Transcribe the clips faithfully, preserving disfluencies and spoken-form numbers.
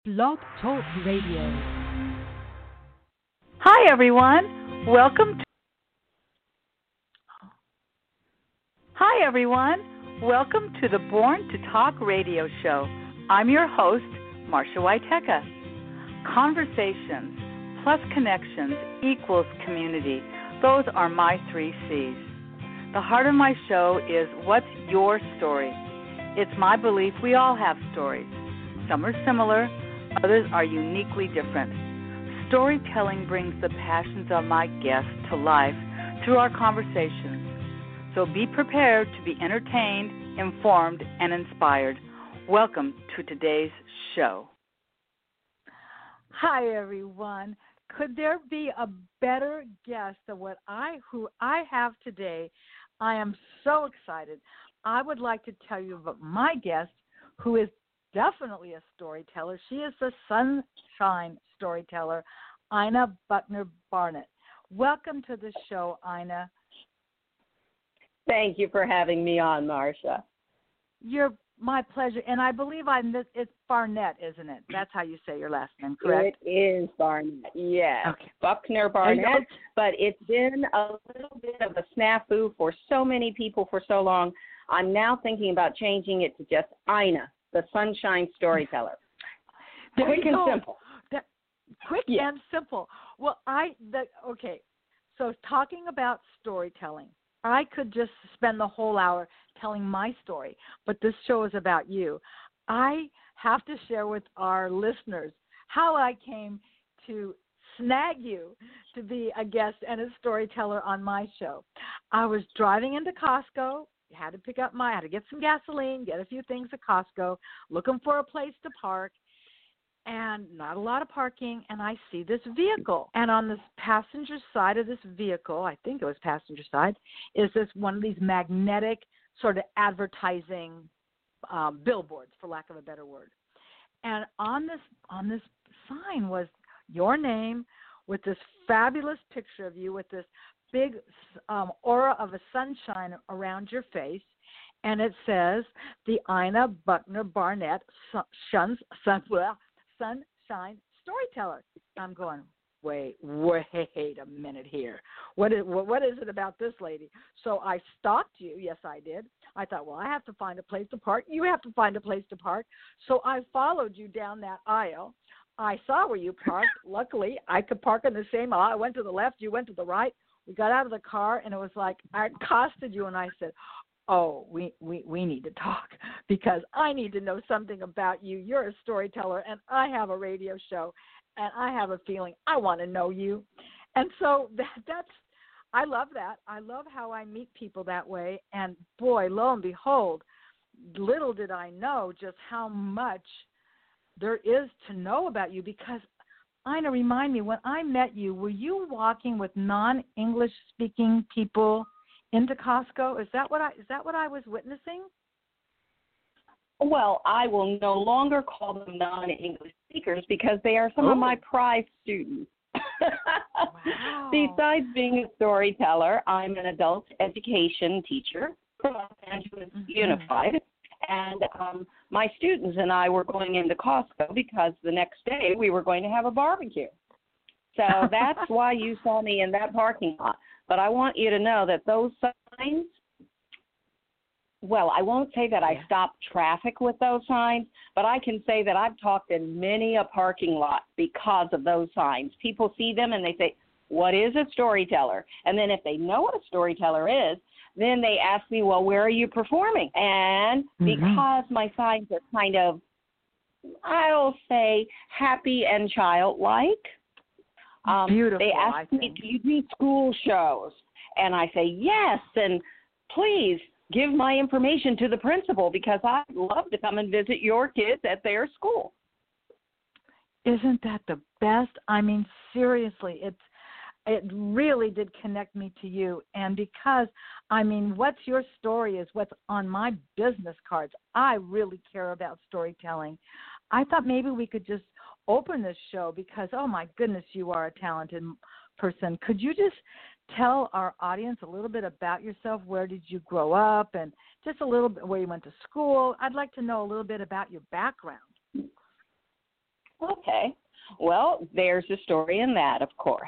Blog Talk Radio. Hi, everyone. Welcome to Hi, everyone. Welcome to the Born to Talk radio show. I'm your host, Marsha Waiteka. Conversations plus connections equals community. Those are my three C's. The heart of my show is what's your story? It's my belief we all have stories. Some are similar, others are uniquely different. Storytelling brings the passions of my guests to life through our conversations. So be prepared to be entertained, informed, and inspired. Welcome to today's show. Hi, everyone. Could there be a better guest than what I who I have today? I am so excited. I would like to tell you about my guest, who is definitely a storyteller. She is the sunshine storyteller, Ina Buckner Barnett. Welcome to the show, Ina. Thank you for having me on, Marsha. You're my pleasure. And I believe I'm this, it's Barnett, isn't it? That's how you say your last name, correct? It is Barnett, yes. Okay. Buckner Barnett, but it's been a little bit of a snafu for so many people for so long. I'm now thinking about changing it to just Ina, the sunshine storyteller. There Quick and go. simple. That, quick yeah. and simple. Well, I, the, okay, so talking about storytelling, I could just spend the whole hour telling my story, but this show is about you. I have to share with our listeners how I came to snag you to be a guest and a storyteller on my show. I was driving into Costco, had to pick up my, had to get some gasoline, get a few things at Costco, looking for a place to park, and not a lot of parking, and I see this vehicle. And on the passenger side of this vehicle, I think it was passenger side, is this one of these magnetic sort of advertising um, billboards, for lack of a better word. And on this on this sign was your name with this fabulous picture of you with this big um, aura of a sunshine around your face. And it says, the Ina Buckner Barnett Sun, sun, well, Sunshine Storyteller. I'm going, wait, wait a minute here. What is, what, what is it about this lady? So I stalked you. Yes, I did. I thought, well, I have to find a place to park. You have to find a place to park. So I followed you down that aisle. I saw where you parked. Luckily, I could park in the same aisle. I went to the left. You went to the right. We got out of the car, and it was like I accosted you, and I said, oh, we, we, we need to talk because I need to know something about you. You're a storyteller, and I have a radio show, and I have a feeling I want to know you. And so that, that's, I love that. I love how I meet people that way. And, boy, lo and behold, little did I know just how much there is to know about you because, Ina, remind me, when I met you, were you walking with non-English speaking people into Costco? Is that what I is that what I was witnessing? Well, I will no longer call them non-English speakers because they are some oh. of my prized students. Wow. Besides being a storyteller, I'm an adult education teacher from Los Angeles mm-hmm. Unified, and um, my students and I were going into Costco because the next day we were going to have a barbecue. So that's why you saw me in that parking lot. But I want you to know that those signs, well, I won't say that I stopped traffic with those signs, but I can say that I've talked in many a parking lot because of those signs. People see them and they say, what is a storyteller? And then if they know what a storyteller is, then they ask me, well, where are you performing? And mm-hmm. because my signs are kind of, I'll say, happy and childlike, Um, Beautiful, they ask me, do you do school shows? And I say, yes, and please give my information to the principal because I'd love to come and visit your kids at their school. Isn't that the best? I mean, seriously, it's it really did connect me to you. And because, I mean, what's your story is what's on my business cards. I really care about storytelling. I thought maybe we could just open this show because, oh, my goodness, you are a talented person. Could you just tell our audience a little bit about yourself? Where did you grow up and just a little bit where you went to school? I'd like to know a little bit about your background. okay. Well, there's a story in that, of course.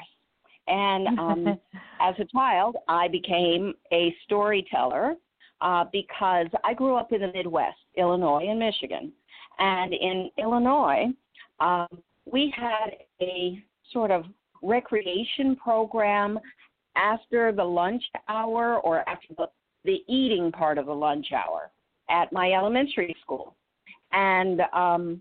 And um, as a child, I became a storyteller uh, because I grew up in the Midwest, Illinois and Michigan. And in Illinois, um, we had a sort of recreation program after the lunch hour or after the, the eating part of the lunch hour at my elementary school. And um,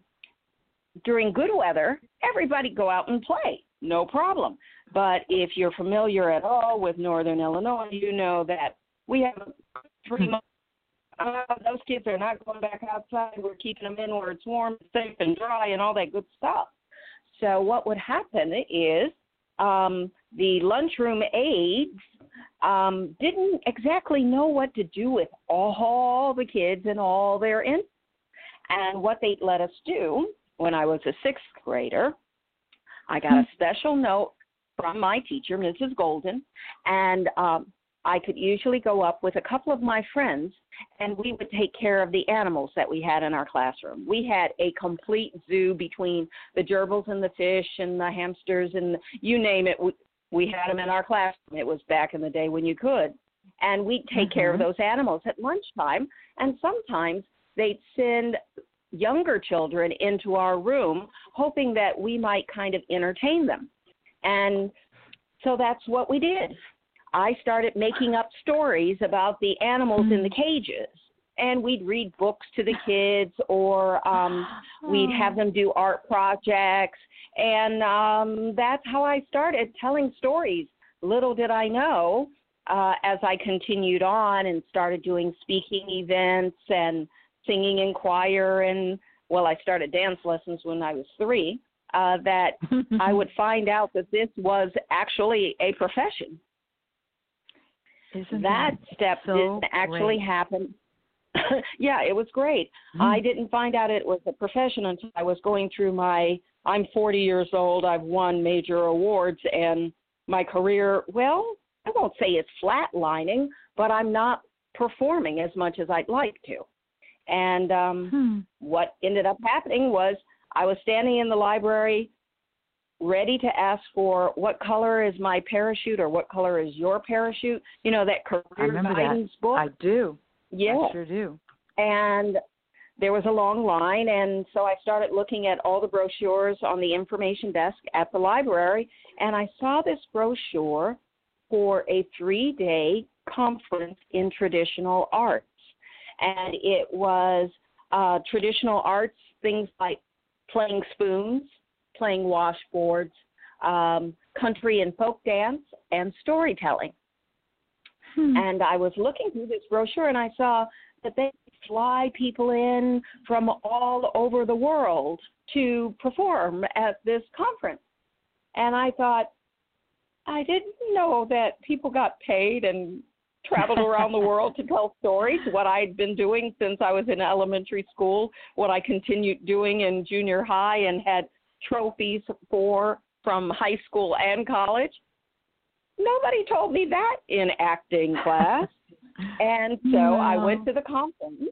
during good weather, everybody go out and play, no problem. But if you're familiar at all with Northern Illinois, you know that we have three months. Uh, those kids are not going back outside. We're keeping them in where it's warm, safe, and dry, and all that good stuff. So what would happen is um, the lunchroom aides um, didn't exactly know what to do with all the kids and all their infants. And what they let us do when I was a sixth grader, I got a special note from my teacher, Missus Golden, and um, I could usually go up with a couple of my friends, and we would take care of the animals that we had in our classroom. We had a complete zoo between the gerbils and the fish and the hamsters and you name it. We, we had them in our classroom. It was back in the day when you could. And we'd take mm-hmm. care of those animals at lunchtime, and sometimes they'd send younger children into our room hoping that we might kind of entertain them. And so that's what we did. I started making up stories about the animals in the cages, and we'd read books to the kids, or um, we'd have them do art projects, and um, that's how I started telling stories. Little did I know, uh, as I continued on and started doing speaking events and singing in choir, and, well, I started dance lessons when I was three, uh, that I would find out that this was actually a profession. Isn't that, that step so didn't actually great. happen. Yeah, it was great. Mm. I didn't find out it was a profession until I was going through my, I'm forty years old, I've won major awards, and my career, well, I won't say it's flatlining, but I'm not performing as much as I'd like to. And um, hmm. what ended up happening was I was standing in the library ready to ask for what color is my parachute or what color is your parachute, you know, that career guidance that. book. I do. Yeah. I sure do. And there was a long line, and so I started looking at all the brochures on the information desk at the library, and I saw this brochure for a three-day conference in traditional arts. And it was uh, traditional arts, things like playing spoons, playing washboards, um, country and folk dance, and storytelling. Hmm. And I was looking through this brochure, and I saw that they fly people in from all over the world to perform at this conference. And I thought, I didn't know that people got paid and traveled around the world to tell stories, what I'd been doing since I was in elementary school, what I continued doing in junior high and had trophies for from high school and college. Nobody told me that in acting class. And so no. I went to the conference,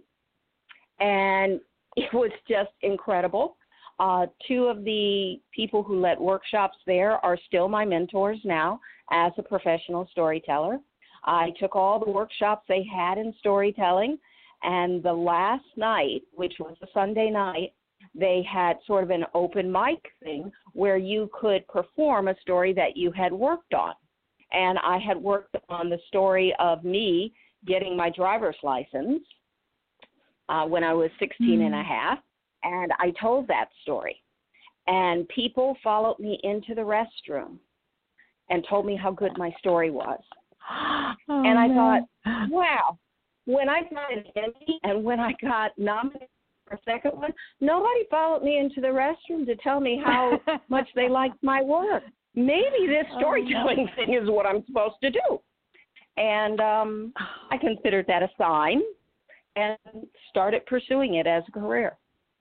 and it was just incredible. Uh, two of the people who led workshops there are still my mentors now as a professional storyteller. I took all the workshops they had in storytelling, and the last night, which was a Sunday night, they had sort of an open mic thing where you could perform a story that you had worked on. And I had worked on the story of me getting my driver's license uh, when I was sixteen mm. and a half, and I told that story. And people followed me into the restroom and told me how good my story was. Oh, and I man. thought, wow, when I got an Emmy and when I got nominated for a second one, nobody followed me into the restroom to tell me how much they liked my work. Maybe this storytelling oh, thing is what I'm supposed to do. And um, I considered that a sign and started pursuing it as a career.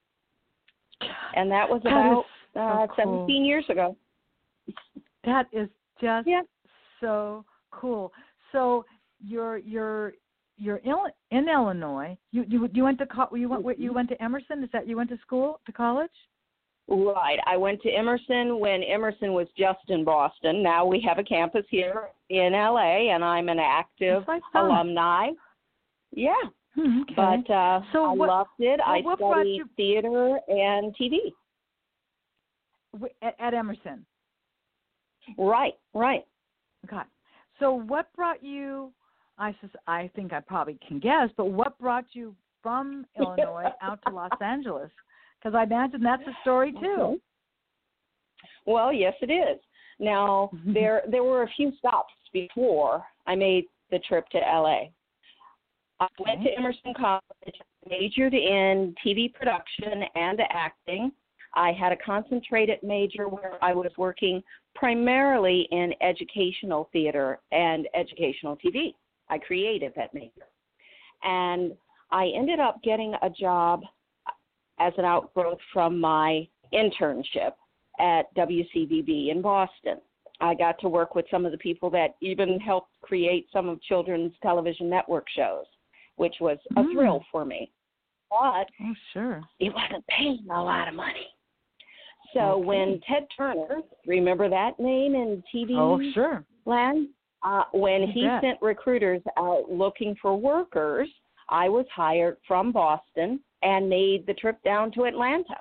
And that was about that uh, so cool. seventeen years ago. That is just yeah. so cool. So you're you're you're in, in Illinois. You you you went to co- you went you went to Emerson. Is that you went to school to college? Right. I went to Emerson when Emerson was just in Boston. Now we have a campus here in L A, and I'm an active alumni. Yeah. Hmm, okay. But uh, so I what, loved it. Well, I what studied you... theater and T V. At, at Emerson? Right, right. Okay. So what brought you, I, sus- I think I probably can guess, but what brought you from Illinois out to Los Angeles? Because I imagine that's a story too. Okay. Well, yes, it is. Now, there there were a few stops before I made the trip to L A. I Okay. went to Emerson College, majored in T V production and acting. I had a concentrated major where I was working primarily in educational theater and educational T V. I created that major. And I ended up getting a job as an outgrowth from my internship at W C V B in Boston. I got to work with some of the people that even helped create some of children's television network shows, which was a Mm. thrill for me. But Oh, sure. it wasn't paying a lot of money. So Okay. when Ted Turner, remember that name in T V Oh, sure. land? Uh, when You he bet. sent recruiters out looking for workers, I was hired from Boston and made the trip down to Atlanta.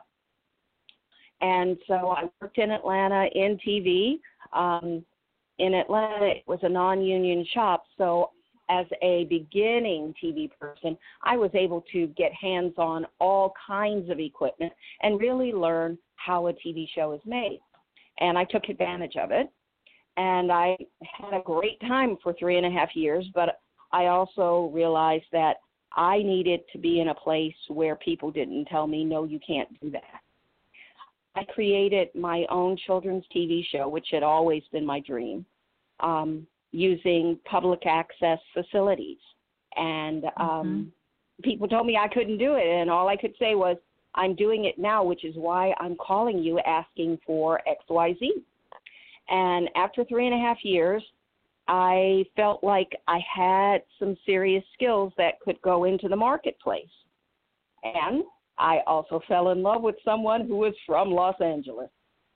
And so I worked in Atlanta in T V. Um, in Atlanta, it was a non-union shop, so as a beginning T V person, I was able to get hands on all kinds of equipment and really learn how a T V show is made. And I took advantage of it. And I had a great time for three and a half years, but I also realized that I needed to be in a place where people didn't tell me, no, you can't do that. I created my own children's T V show, which had always been my dream, um, using public access facilities. And um, Mm-hmm. people told me I couldn't do it, and all I could say was, I'm doing it now, which is why I'm calling you asking for X Y Z. And after three and a half years, I felt like I had some serious skills that could go into the marketplace. And I also fell in love with someone who was from Los Angeles.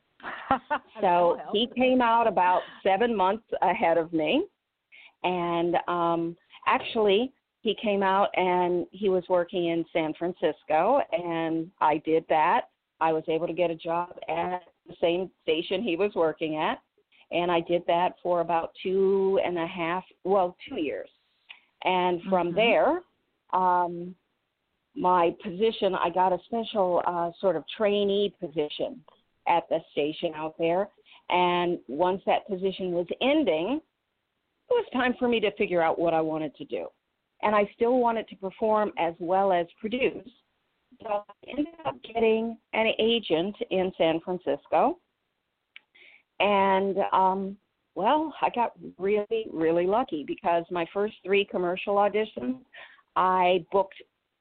So he came out about seven months ahead of me. And um, actually, he came out and he was working in San Francisco, and I did that. I was able to get a job at the same station he was working at, and I did that for about two and a half, well, two years. And from Mm-hmm. there, um, my position, I got a special uh, sort of trainee position at the station out there. And once that position was ending, it was time for me to figure out what I wanted to do. And I still wanted to perform as well as produce. So I ended up getting an agent in San Francisco. And, um, well, I got really, really lucky because my first three commercial auditions, I booked.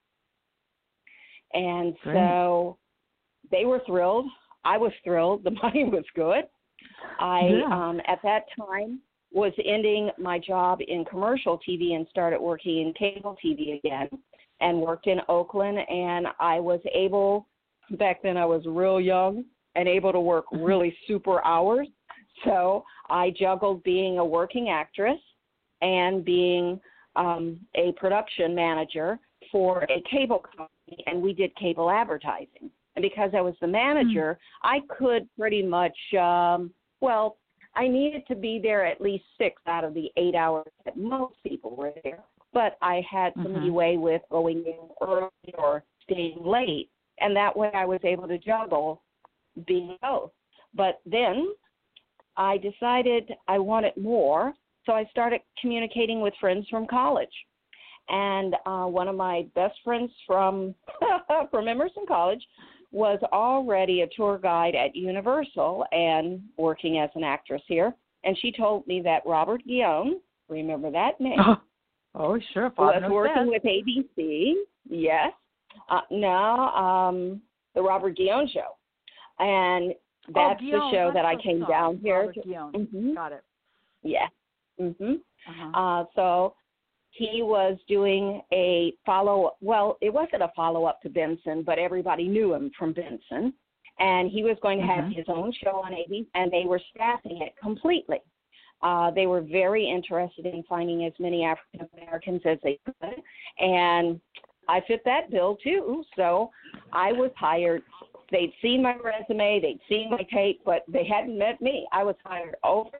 And Great. so they were thrilled. I was thrilled. The money was good. I, Yeah. um, at that time, was ending my job in commercial T V and started working in cable T V again, and worked in Oakland. And I was able, back then I was real young and able to work really super hours. So I juggled being a working actress and being um, a production manager for a cable company, and we did cable advertising. And because I was the manager, mm. I could pretty much, um, well, I needed to be there at least six out of the eight hours that most people were there. But I had some Mm-hmm. leeway with going in early or staying late, and that way I was able to juggle being both. But then I decided I wanted more, so I started communicating with friends from college. And uh, one of my best friends from from Emerson College was already a tour guide at Universal and working as an actress here. And she told me that Robert Guillaume, remember that name? Oh, oh sure. Father was working with A B C, yes. Uh, now, um, the Robert Guillaume Show. And that's oh, the show that I so came sorry. down here Robert to. Guillaume. Mm-hmm. Got it. Yeah. Mm-hmm. Uh-huh. Uh, so he was doing a follow-up. Well, it wasn't a follow-up to Benson, but everybody knew him from Benson. and he was going to have Mhm. his own show on A B C, and they were staffing it completely. Uh, they were very interested in finding as many African Americans as they could, and I fit that bill too. So I was hired. They'd seen my resume, they'd seen my tape, but they hadn't met me. I was hired over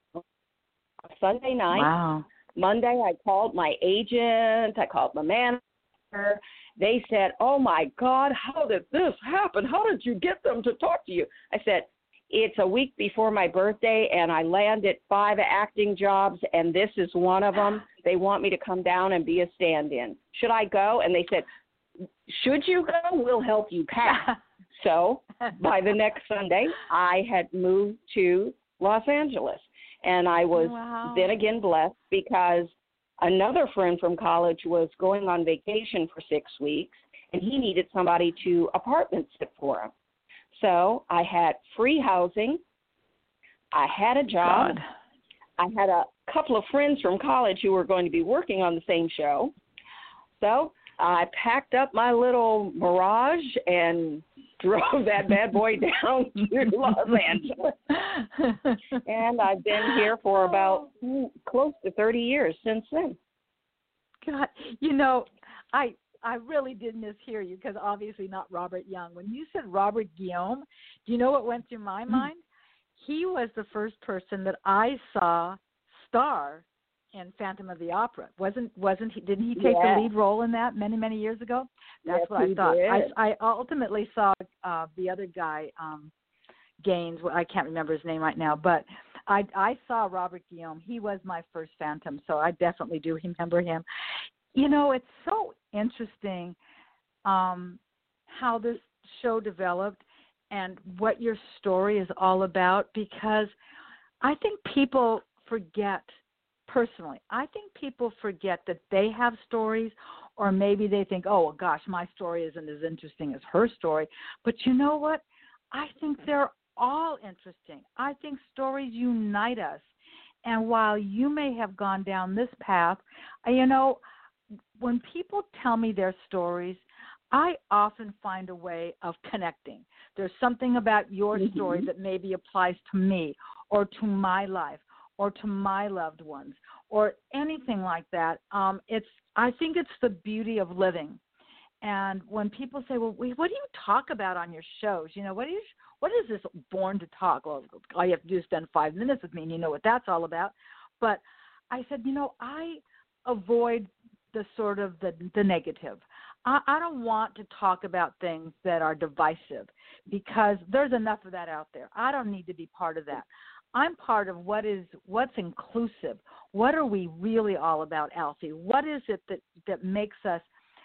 Sunday night. Wow. Monday, I called my agent. I called my manager. They said, "Oh my God, how did this happen? How did you get them to talk to you?" I said, "It's a week before my birthday, and I landed five acting jobs, and this is one of them. They want me to come down and be a stand-in. Should I go?" And they said, "Should you go? We'll help you pack." So by the next Sunday, I had moved to Los Angeles, and I was Wow. then again blessed because another friend from college was going on vacation for six weeks, and he needed somebody to apartment sit for him. So I had free housing. I had a job. God. I had a couple of friends from college who were going to be working on the same show. So I packed up my little Mirage and drove that bad boy down to Los Angeles. And I've been here for about mm, close to thirty years since then. God, you know, I I really did mishear you because obviously not Robert Young. When you said Robert Guillaume, do you know what went through my mind? He was the first person that I saw star in Phantom of the Opera. Wasn't wasn't he? Didn't he take Yeah. the lead role in that many many years ago? That's Yes, what I he thought. did. I I ultimately saw uh, the other guy, um, Gaines. I can't remember his name right now, but I I saw Robert Guillaume. He was my first Phantom, so I definitely do remember him. You know, it's so interesting um, how this show developed and what your story is all about, because I think people forget, personally, I think people forget that they have stories, or maybe they think, oh, gosh, my story isn't as interesting as her story. But you know what? I think they're all interesting. I think stories unite us. And while you may have gone down this path, you know, when people tell me their stories, I often find a way of connecting. There's something about your Mm-hmm. story that maybe applies to me or to my life or to my loved ones or anything like that. Um, it's I think it's the beauty of living. And when people say, well, wait, what do you talk about on your shows? You know, what is what is this Born to Talk? Well, all you have to do is spend five minutes with me and you know what that's all about. But I said, you know, I avoid the sort of the, the negative. I, I don't want to talk about things that are divisive because there's enough of that out there. I don't need to be part of that. I'm part of what is what's inclusive. What are we really all about, Alfie? What is it that, that makes us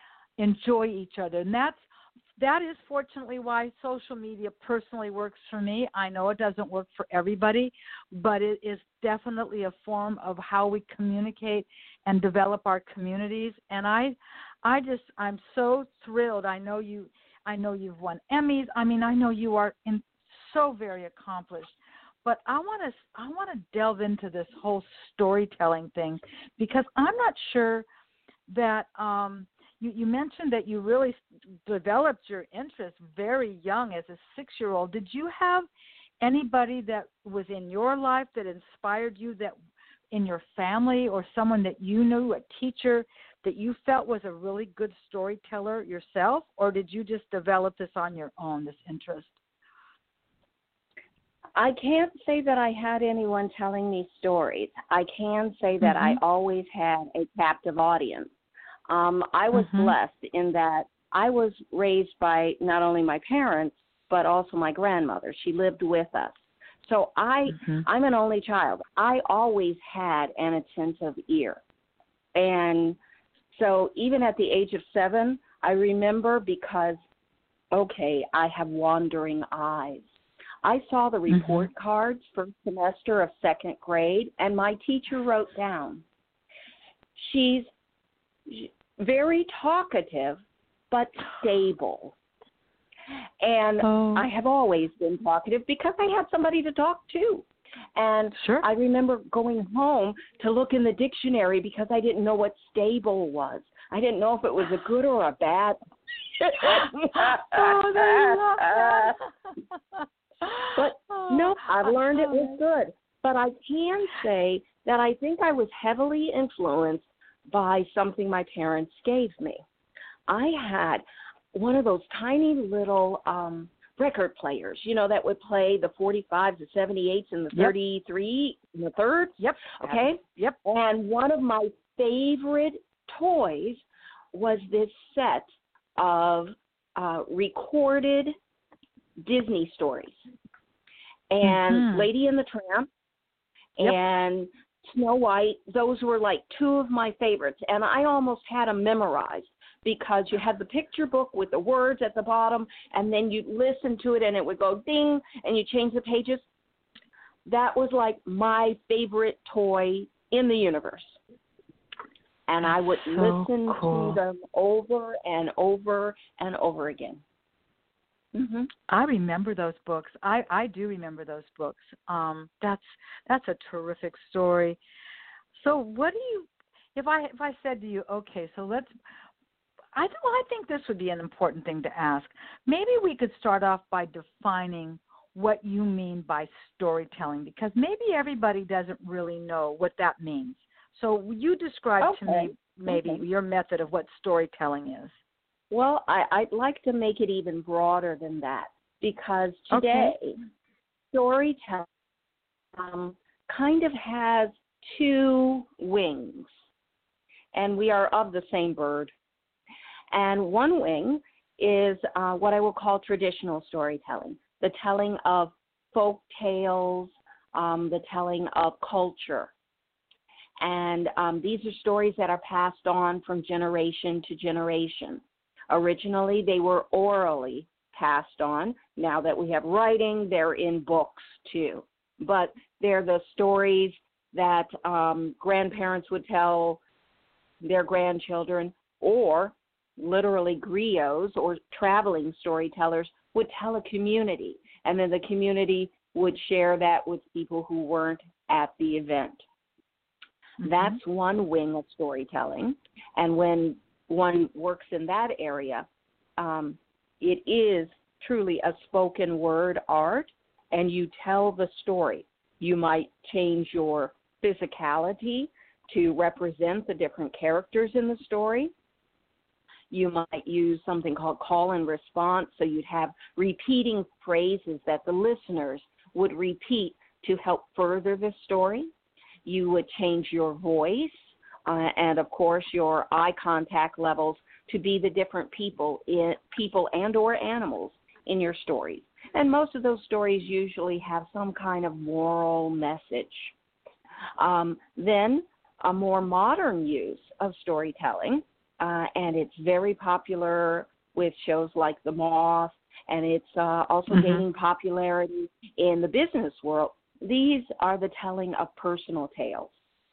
enjoy each other? And that's that is fortunately why social media personally works for me. I know it doesn't work for everybody, but it is definitely a form of how we communicate and develop our communities. And I, I just I'm so thrilled. I know you. I know you've won Emmys. I mean, I know you are in, so very accomplished. But I want to I want to delve into this whole storytelling thing because I'm not sure that. Um, You, you mentioned that you really developed your interest very young as a six-year-old. Did you have anybody that was in your life that inspired you, that in your family or someone that you knew, a teacher, that you felt was a really good storyteller yourself, or did you just develop this on your own, this interest? I can't say that I had anyone telling me stories. I can say that Mm-hmm. I always had a captive audience. Um, I was Mm-hmm. blessed in that I was raised by not only my parents, but also my grandmother. She lived with us. So I, Mm-hmm. I'm an only child. I always had an attentive ear. And so even at the age of seven, I remember because, okay, I have wandering eyes. I saw the report Mm-hmm. cards first semester of second grade, and my teacher wrote down, she's very talkative, but stable. And Oh. I have always been talkative because I had somebody to talk to. And Sure. I remember going home to look in the dictionary because I didn't know what stable was. I didn't know if it was a good or a bad. Oh, they love that. But no, I've learned it was good. But I can say that I think I was heavily influenced by something my parents gave me. I had one of those tiny little um, record players, you know, that would play the forty-fives, the seventy-eights, and the thirty-three, yep. and the thirds. Yep. Okay? Yep. And one of my favorite toys was this set of uh, recorded Disney stories. And mm-hmm. Lady and the Tramp yep. and Snow White, those were like two of my favorites. And I almost had them memorized because you had the picture book with the words at the bottom, and then you'd listen to it and it would go ding, and you change the pages. That was like my favorite toy in the universe. And I would so listen cool. to them over and over and over again. Mm-hmm. I remember those books. I, I do remember those books. Um, that's that's a terrific story. So what do you, if I if I said to you, okay, so let's, I well, I think this would be an important thing to ask. Maybe we could start off by defining what you mean by storytelling, because maybe everybody doesn't really know what that means. So you describe okay. to me maybe okay. your method of what storytelling is. Well, I, I'd like to make it even broader than that, because today okay. storytelling um, kind of has two wings, and we are of the same bird. And one wing is uh, what I will call traditional storytelling, the telling of folk tales, um, the telling of culture. And um, these are stories that are passed on from generation to generation. Originally, they were orally passed on. Now that we have writing, they're in books too. But they're the stories that um, grandparents would tell their grandchildren, or literally griots or traveling storytellers would tell a community. And then the community would share that with people who weren't at the event. Mm-hmm. That's one wing of storytelling. And when one works in that area, um, it is truly a spoken word art, and you tell the story. You might change your physicality to represent the different characters in the story. You might use something called call and response, so you'd have repeating phrases that the listeners would repeat to help further the story. You would change your voice uh, and, of course, your eye contact levels to be the different people, in, people and or animals in your stories. And most of those stories usually have some kind of moral message. Um, then a more modern use of storytelling, uh, and it's very popular with shows like The Moth, and it's uh, also mm-hmm. gaining popularity in the business world. These are the telling of personal tales.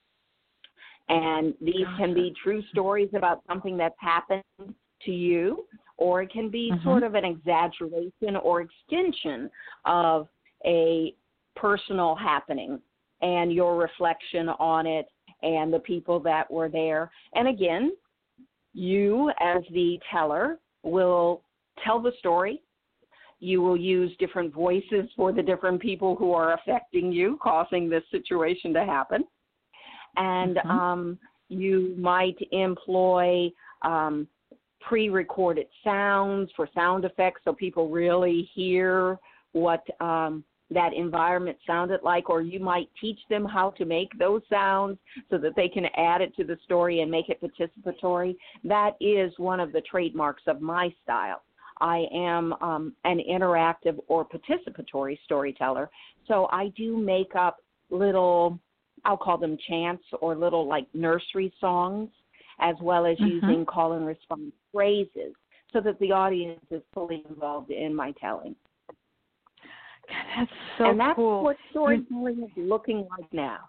And these gotcha. Can be true stories about something that's happened to you, or it can be mm-hmm. sort of an exaggeration or extension of a personal happening and your reflection on it and the people that were there. And again, you as the teller will tell the story. You will use different voices for the different people who are affecting you, causing this situation to happen. And mm-hmm. um, you might employ um, pre-recorded sounds for sound effects so people really hear what um, that environment sounded like, or you might teach them how to make those sounds so that they can add it to the story and make it participatory. That is one of the trademarks of my style. I am um, an interactive or participatory storyteller, so I do make up little, I'll call them chants or little like nursery songs, as well as mm-hmm. using call and response phrases so that the audience is fully involved in my telling. That's so and that's cool. what storytelling is looking like now.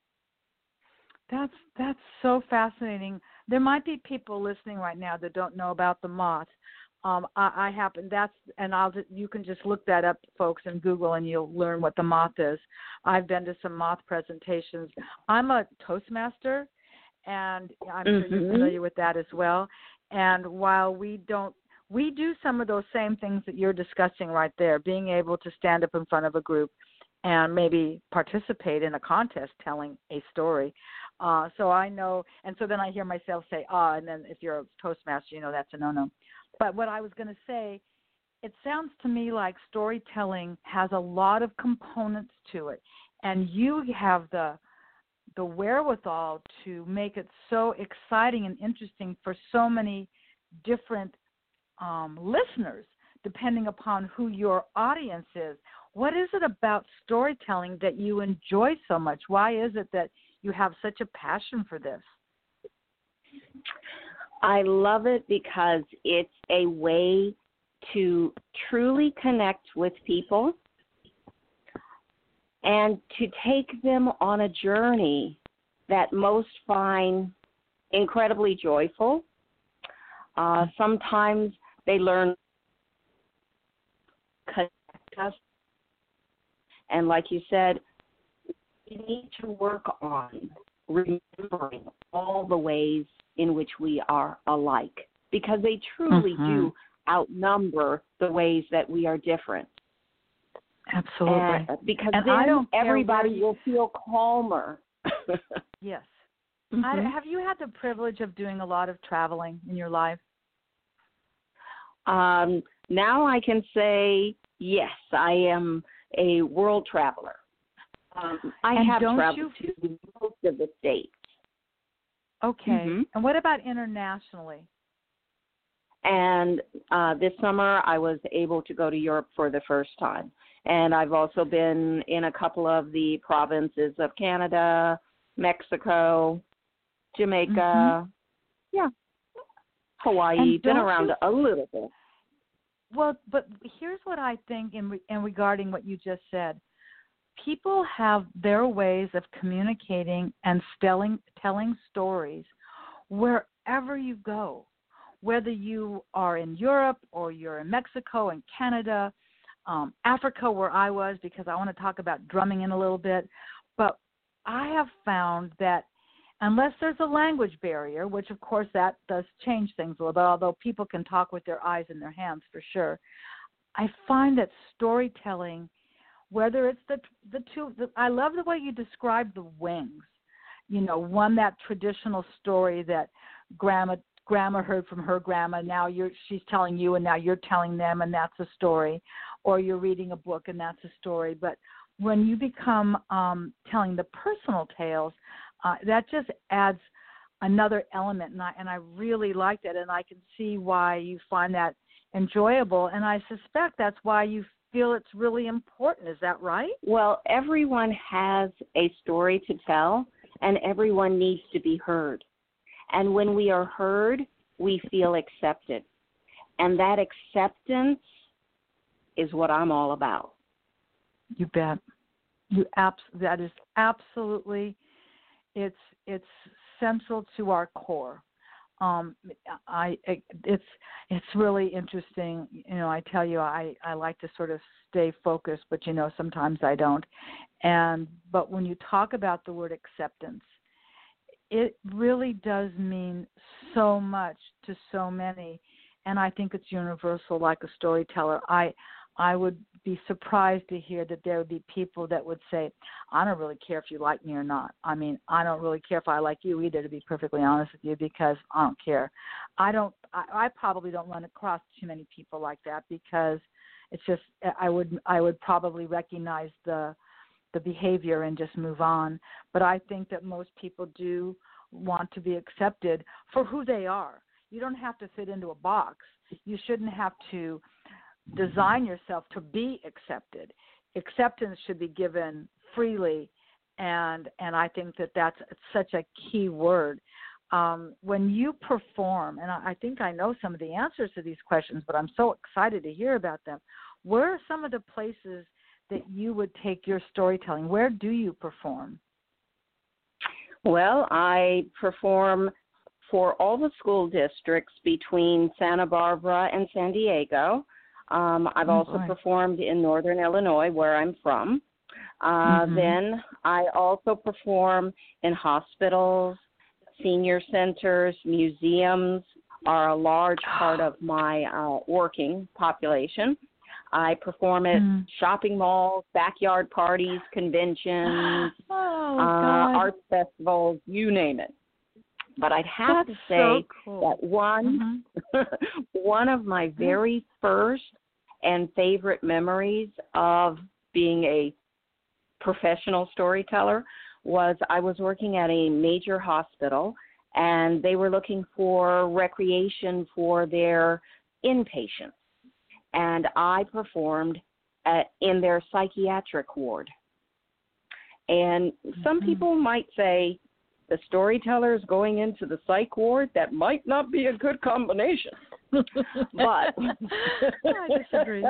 That's that's so fascinating. There might be people listening right now that don't know about the Moth. Um, I, I happen that's and I'll you can just look that up, folks, in Google, and you'll learn what the Moth is. I've been to some Moth presentations. I'm a Toastmaster, and I'm mm-hmm. sure you're familiar with that as well. And while we don't we do some of those same things that you're discussing right there, being able to stand up in front of a group and maybe participate in a contest telling a story. Uh, so I know, and so then I hear myself say, ah, and then if you're a Toastmaster, you know that's a no-no. But what I was going to say, it sounds to me like storytelling has a lot of components to it, and you have the the wherewithal to make it so exciting and interesting for so many different um, listeners, depending upon who your audience is. What is it about storytelling that you enjoy so much? Why is it that you have such a passion for this? I love it because it's a way to truly connect with people and to take them on a journey that most find incredibly joyful. Uh, sometimes they learn connect us. And like you said, we need to work on remembering all the ways in which we are alike, because they truly mm-hmm. do outnumber the ways that we are different. Absolutely. And because and then I don't everybody you... will feel calmer. Yes. Mm-hmm. I, have you had the privilege of doing a lot of traveling in your life? Um, now I can say, yes, I am a world traveler. Um, I and have don't traveled you... to most of the states. Okay. Mm-hmm. And what about internationally? And uh, this summer I was able to go to Europe for the first time. And I've also been in a couple of the provinces of Canada, Mexico, Jamaica, mm-hmm. yeah, Hawaii, been around you, a little bit. Well, but here's what I think in, re, in regarding what you just said. People have their ways of communicating and telling, telling stories wherever you go, whether you are in Europe or you're in Mexico and Canada, um, Africa, where I was, because I want to talk about drumming in a little bit. But I have found that unless there's a language barrier, which of course that does change things a little bit, although people can talk with their eyes and their hands for sure, I find that storytelling, whether it's the the two, the, I love the way you describe the wings. You know, one, that traditional story that grandma grandma heard from her grandma, now you're she's telling you and now you're telling them, and that's a story. Or you're reading a book and that's a story. But when you become um, telling the personal tales, uh, that just adds another element, and I, and I really like that, and I can see why you find that enjoyable, and I suspect that's why you feel it's really important. Is that right? Well, everyone has a story to tell, and everyone needs to be heard. And when we are heard, we feel accepted. And that acceptance is what I'm all about. You bet. You abs- that is absolutely, it's it's central to our core. Um, I it's it's really interesting. You know, I tell you, I, I like to sort of stay focused, but you know, sometimes I don't. And but when you talk about the word acceptance, it really does mean so much to so many, and I think it's universal. Like a storyteller, I I would be surprised to hear that there would be people that would say, I don't really care if you like me or not. I mean, I don't really care if I like you either, to be perfectly honest with you, because I don't care. I don't. I, I probably don't run across too many people like that, because it's just I would I would probably recognize the the behavior and just move on. But I think that most people do want to be accepted for who they are. You don't have to fit into a box. You shouldn't have to design yourself to be accepted. Acceptance should be given freely, and and I think that that's such a key word. Um, when you perform, and I, I think I know some of the answers to these questions, but I'm so excited to hear about them. Where are some of the places that you would take your storytelling? Where do you perform? Well, I perform for all the school districts between Santa Barbara and San Diego. Um, I've oh, also boy. performed in Northern Illinois, where I'm from. Uh, mm-hmm. Then I also perform in hospitals, senior centers, museums, are a large part of my uh, working population. I perform at mm. shopping malls, backyard parties, conventions, oh, uh, arts festivals, you name it. But I'd have That's to say so cool. that one, mm-hmm. one of my very first and favorite memories of being a professional storyteller was I was working at a major hospital, and they were looking for recreation for their inpatients. And I performed at, in their psychiatric ward. And some mm-hmm. people might say, the storyteller is going into the psych ward. That might not be a good combination. But I disagree.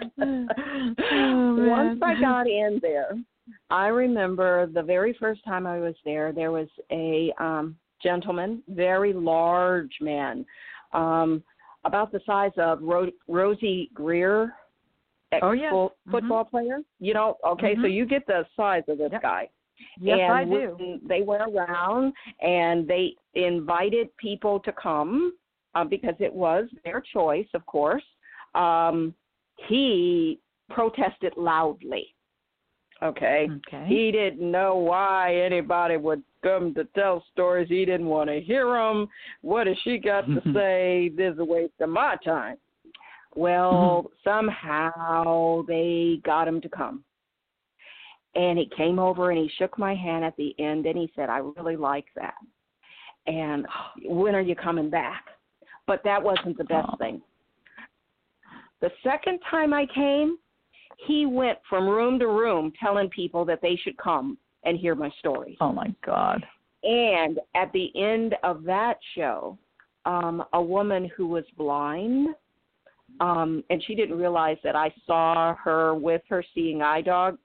Oh, once I got in there, I remember the very first time I was there, there was a um, gentleman, very large man, um, about the size of Ro- Rosie Greer, oh, yes. ex-football mm-hmm. player. You know, okay, mm-hmm. so you get the size of this yep. guy. Yes, and I do. They went around and they invited people to come uh, because it was their choice, of course. Um, he protested loudly. Okay. okay. He didn't know why anybody would come to tell stories. He didn't want to hear them. What has she got to say? This is a waste of my time. Well, somehow they got him to come. And he came over and he shook my hand at the end and he said, I really like that. And when are you coming back? But that wasn't the best oh. thing. The second time I came, he went from room to room telling people that they should come and hear my stories. Oh, my God. And at the end of that show, um, a woman who was blind, um, and she didn't realize that I saw her with her seeing eye dog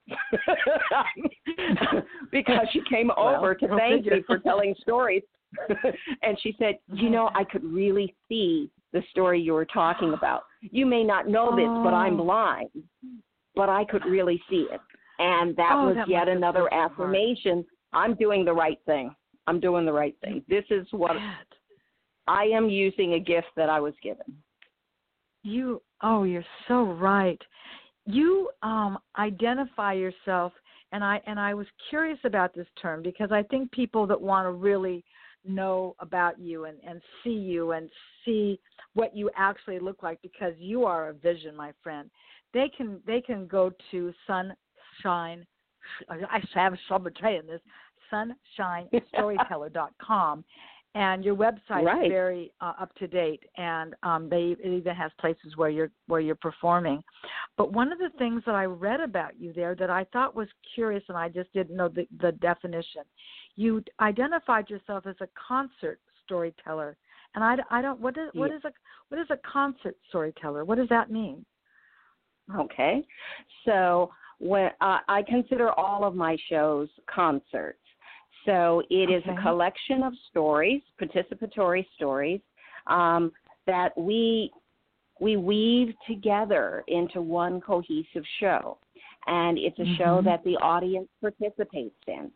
because she came well, over to thank me for telling stories. And she said, you know, I could really see the story you were talking about. You may not know this, oh. but I'm blind. But I could really see it. And that oh, was that yet another affirmation. I'm doing the right thing. I'm doing the right thing. This is what I am using a gift that I was given. You, oh, you're so right. You um, identify yourself, and I and I was curious about this term because I think people that want to really know about you and, and see you and see what you actually look like, because you are a vision, my friend. They can they can go to Sunshine. I have trouble saying this. sunshine storyteller dot com, and your website right. is very uh, up to date, and um, they it even has places where you're where you're performing. But one of the things that I read about you there that I thought was curious, and I just didn't know the, the definition. You identified yourself as a concert storyteller, and I, I don't. What is what is a what is a concert storyteller? What does that mean? Okay, so when uh, I consider all of my shows concerts. So it okay. is a collection of stories, participatory stories, um, that we we weave together into one cohesive show, and it's a mm-hmm. show that the audience participates in.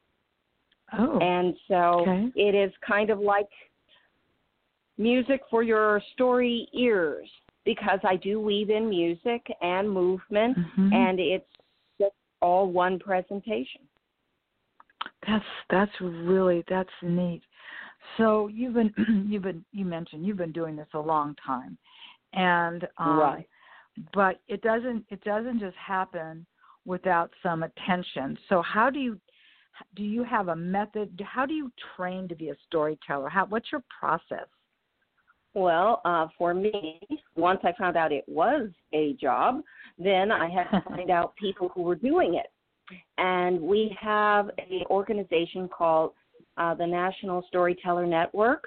Oh, and so okay. it is kind of like music for your story ears, because I do weave in music and movement, mm-hmm. and it's just all one presentation. That's that's really that's neat. So you've been you've been you mentioned you've been doing this a long time, and um, right. but it doesn't it doesn't just happen without some attention. So how do you do you have a method? How do you train to be a storyteller? How what's your process? Well, uh, for me, once I found out it was a job, then I had to find out people who were doing it. And we have an organization called uh, the National Storyteller Network,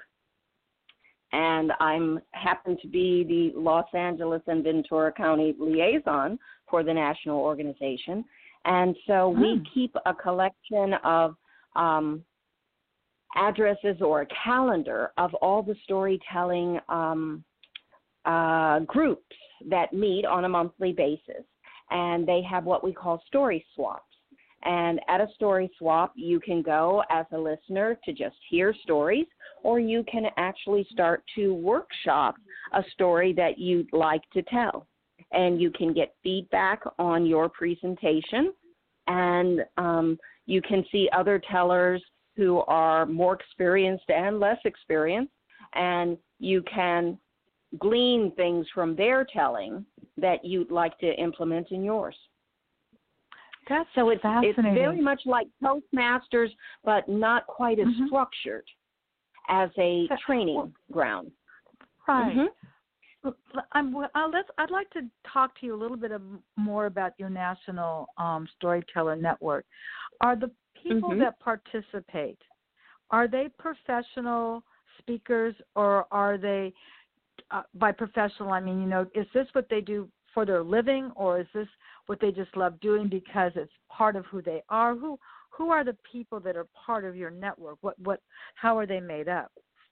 and I'm happen to be the Los Angeles and Ventura County liaison for the national organization. And so hmm. we keep a collection of um, addresses or a calendar of all the storytelling um, uh, groups that meet on a monthly basis. And they have what we call story swaps. And at a story swap, you can go as a listener to just hear stories, or you can actually start to workshop a story that you'd like to tell. And you can get feedback on your presentation, and um, you can see other tellers who are more experienced and less experienced, and you can glean things from their telling that you'd like to implement in yours. That's so it's, fascinating. It's very much like Toastmasters, but not quite as mm-hmm. structured as a training well, ground. Right. Mm-hmm. I'm, uh, let's, I'd like to talk to you a little bit of, more about your National um, Storyteller Network. Are the people mm-hmm. that participate, are they professional speakers, or are they, uh, by professional, I mean, you know, is this what they do for their living, or is this what they just love doing because it's part of who they are? Who who are the people that are part of your network? What what how are they made up?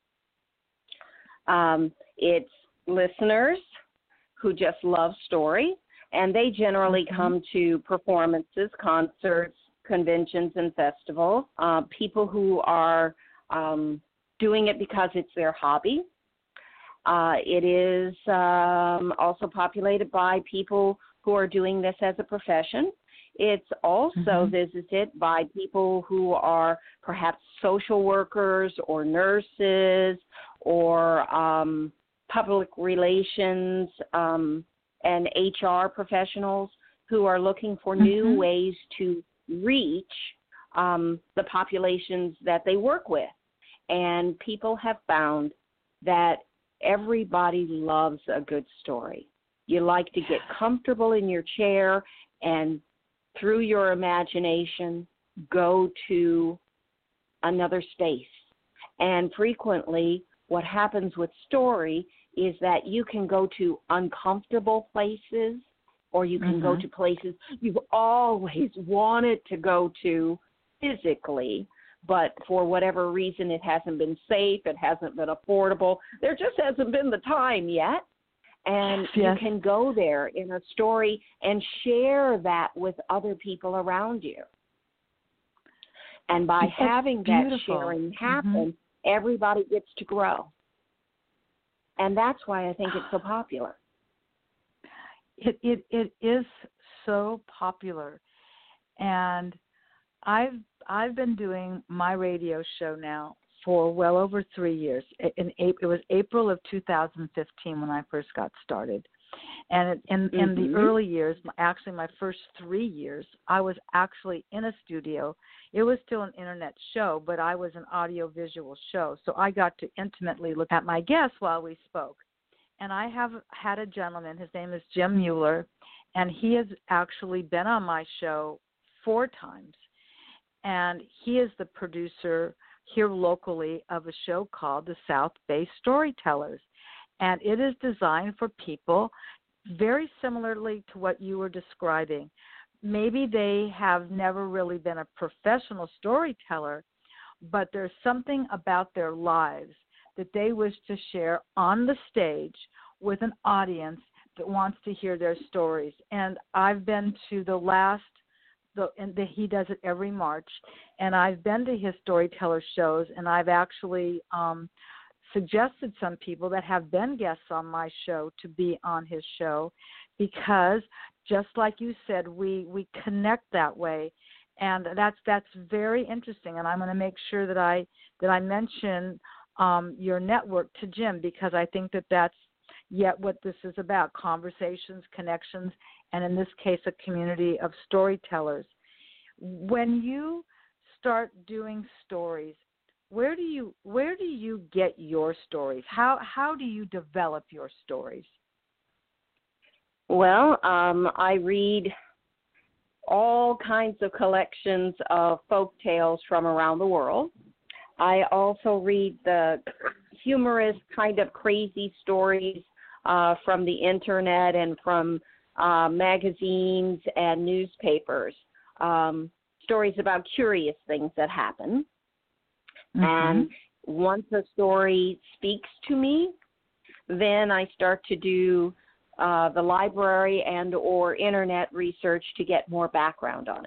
Um, it's listeners who just love story, and they generally mm-hmm. come to performances, concerts, conventions, and festivals. Uh, people who are um, doing it because it's their hobby. Uh, it is um, also populated by people who are doing this as a profession. It's also mm-hmm. visited by people who are perhaps social workers or nurses or um, public relations um, and H R professionals who are looking for mm-hmm. new ways to reach um, the populations that they work with. And people have found that everybody loves a good story. You like to get comfortable in your chair and through your imagination go to another space. And frequently what happens with story is that you can go to uncomfortable places, or you can mm-hmm. go to places you've always wanted to go to physically, but for whatever reason it hasn't been safe, it hasn't been affordable, there just hasn't been the time yet. And yes. you can go there in a story and share that with other people around you. And by That's having beautiful. that sharing happen, mm-hmm. everybody gets to grow. And that's why I think it's so popular. It it it is so popular. And I've I've been doing my radio show now for well over three years. In, in it was April of two thousand fifteen when I first got started, and in, mm-hmm. in the early years, actually my first three years, I was actually in a studio. It was still an internet show, but I was an audio-visual show, so I got to intimately look at my guests while we spoke. And I have had a gentleman. His name is Jim Mueller, and he has actually been on my show four times. And he is the producer here locally of a show called the South Bay Storytellers. And it is designed for people very similarly to what you were describing. Maybe they have never really been a professional storyteller, but there's something about their lives that they wish to share on the stage with an audience that wants to hear their stories. And I've been to the last The, and the, he does it every March, and I've been to his storyteller shows, and I've actually um, suggested some people that have been guests on my show to be on his show, because just like you said, we, we connect that way, and that's that's very interesting. And I'm going to make sure that I that I mention um, your network to Jim, because I think that that's yet what this is about: conversations, connections, and in this case, a community of storytellers. When you start doing stories, where do you where do you get your stories? How how do you develop your stories? Well, um, I read all kinds of collections of folk tales from around the world. I also read the humorous kind of crazy stories uh, from the internet and from uh, magazines and newspapers, um, stories about curious things that happen. Mm-hmm. And once a story speaks to me, then I start to do uh, the library and or internet research to get more background on it.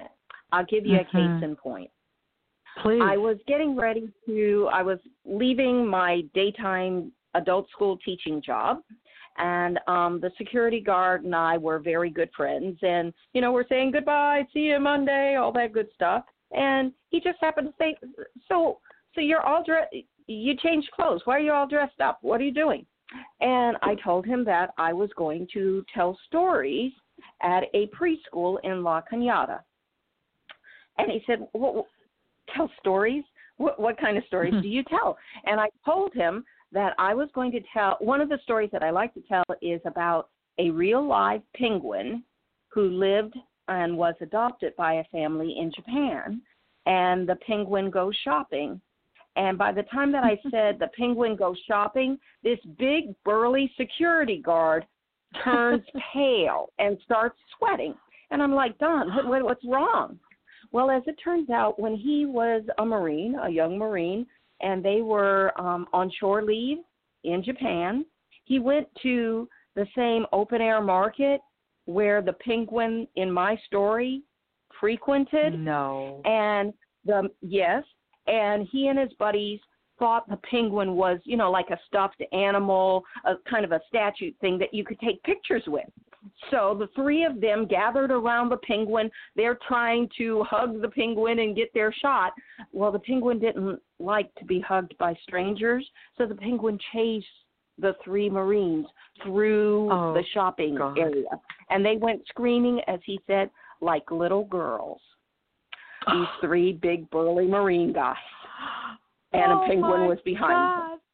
I'll give you mm-hmm. a case in point. Please. I was getting ready to, I was leaving my daytime adult school teaching job, and um, the security guard and I were very good friends, and, you know, we're saying goodbye, see you Monday, all that good stuff. And he just happened to say, so so you're all dressed, you changed clothes. Why are you all dressed up? What are you doing? And I told him that I was going to tell stories at a preschool in La Cañada. And he said, well, tell stories? What, what kind of stories do you tell? And I told him that I was going to tell, one of the stories that I like to tell is about a real live penguin who lived and was adopted by a family in Japan. And the penguin goes shopping. And by the time that I said the penguin goes shopping, this big burly security guard turns pale and starts sweating. And I'm like, Don, what, what, what's wrong? Well, as it turns out, when he was a Marine, a young Marine, and they were um, on shore leave in Japan, he went to the same open-air market where the penguin in my story frequented. No. And the yes, and he and his buddies thought the penguin was, you know, like a stuffed animal, a kind of a statue thing that you could take pictures with. So the three of them gathered around the penguin. They're trying to hug the penguin and get their shot. Well, the penguin didn't like to be hugged by strangers, so the penguin chased the three Marines through oh, the shopping God. area. And they went screaming, as he said, like little girls. These three big burly Marine guys. And oh a penguin was behind God. them.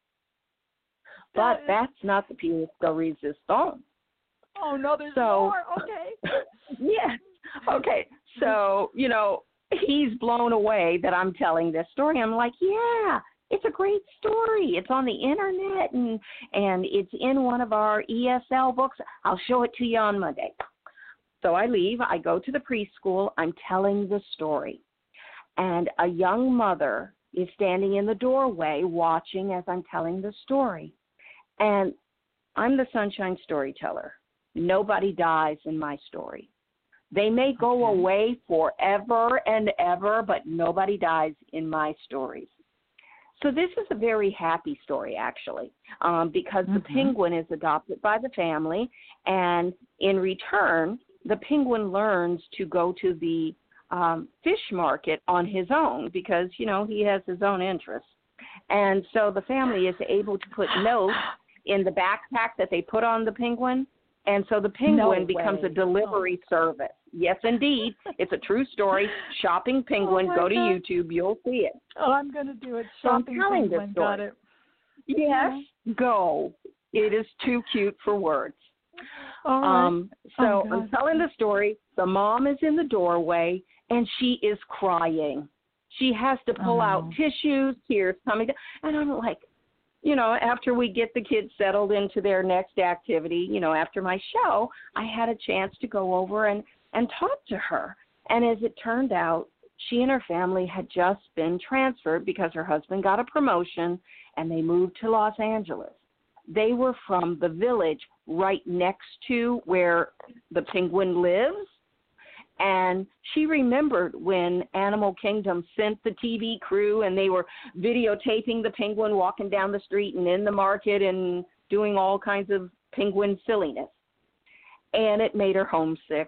But that is... that's not the pièce de résistance. Oh, no, there's so, more. Okay. Yes. Okay. So, you know, he's blown away that I'm telling this story. I'm like, yeah, it's a great story. It's on the internet, and, and it's in one of our E S L books. I'll show it to you on Monday. So I leave. I go to the preschool. I'm telling the story. And a young mother is standing in the doorway watching as I'm telling the story. And I'm the sunshine storyteller. Nobody dies in my story. They may go okay. away forever and ever, but nobody dies in my stories. So this is a very happy story, actually, um, because mm-hmm. the penguin is adopted by the family, and in return, the penguin learns to go to the um, fish market on his own because, you know, he has his own interests. And so the family is able to put notes in the backpack that they put on the penguin, and so the penguin no becomes way. a delivery oh. service. Yes, indeed. It's a true story. Shopping Penguin. Oh Go to God. YouTube. You'll see it. Oh, I'm going to do it. So Shopping I'm telling Penguin. this story. Got it. Yes, yeah. Go. It is too cute for words. All right. Um, so oh, I'm telling the story. The mom is in the doorway, and she is crying. She has to pull oh. out tissues, tears coming down. And I'm like, you know, after we get the kids settled into their next activity, you know, after my show, I had a chance to go over and, and talk to her. And as it turned out, she and her family had just been transferred because her husband got a promotion, and they moved to Los Angeles. They were from the village right next to where the penguin lives. And she remembered when Animal Kingdom sent the T V crew and they were videotaping the penguin walking down the street and in the market and doing all kinds of penguin silliness. And it made her homesick.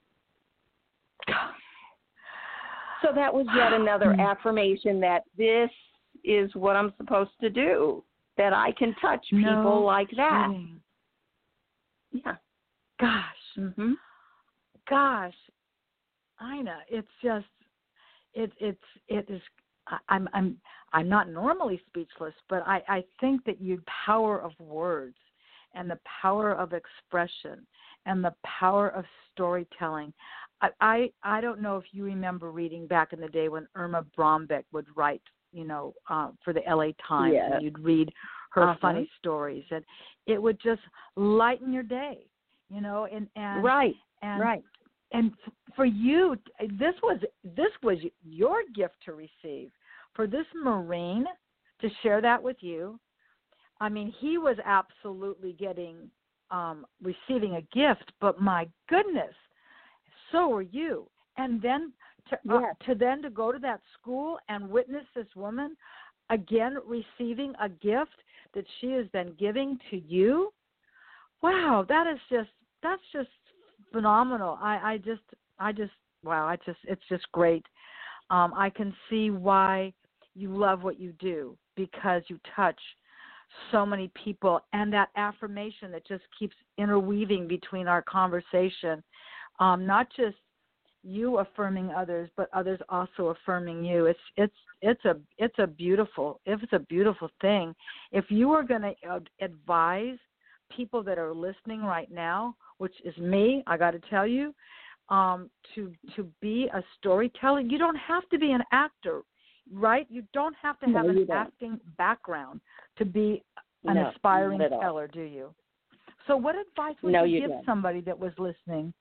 So that was yet another affirmation that this is what I'm supposed to do, that I can touch people no like that. kidding. Yeah. Gosh. Mm-hmm. Gosh. Ina, it's just, it, it's, it is, I, I'm, I'm, I'm not normally speechless, but I, I think that you power of words and the power of expression and the power of storytelling. I, I, I don't know if you remember reading back in the day when Irma Brombeck would write, you know, uh, for the L A Times, yes. and you'd read her uh-huh. funny stories, and it would just lighten your day, you know, and, and right, and, right. And for you, this was this was your gift to receive. For this Marine to share that with you, I mean, he was absolutely getting, um, receiving a gift, but my goodness, so were you. And then to, uh, Yes. to then to go to that school and witness this woman again receiving a gift that she is then giving to you. Wow, that is just that's just phenomenal. I, I just I just wow, I just it's just great. Um, I can see why you love what you do, because you touch so many people, and that affirmation that just keeps interweaving between our conversation, um, not just you affirming others, but others also affirming you. It's it's it's a it's a beautiful it's a beautiful thing. If you are going to uh, advise people that are listening right now, which is me, I got to tell you, um, to to be a storyteller, you don't have to be an actor. Right? You don't have to have No, you an don't. acting background to be an No, aspiring not at all. teller, do you? So what advice would No, you, you give don't. somebody that was listening?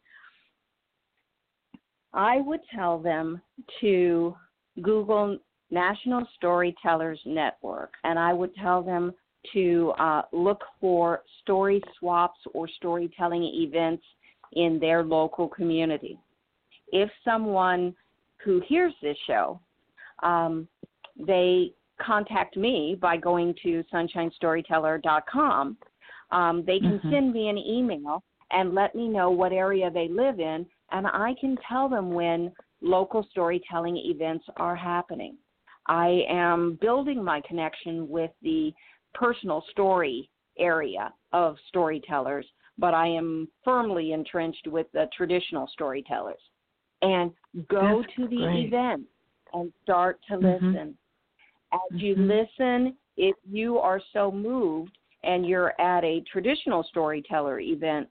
I would tell them to Google National Storytellers Network, and I would tell them to uh, look for story swaps or storytelling events in their local community. If someone who hears this show, um, they contact me by going to sunshine storyteller dot com, um, they can Mm-hmm. send me an email and let me know what area they live in, and I can tell them when local storytelling events are happening. I am building my connection with the personal story area of storytellers, but I am firmly entrenched with the traditional storytellers. And go That's to the great. event and start to Mm-hmm. listen. As you Mm-hmm. listen, if you are so moved and you're at a traditional storyteller event,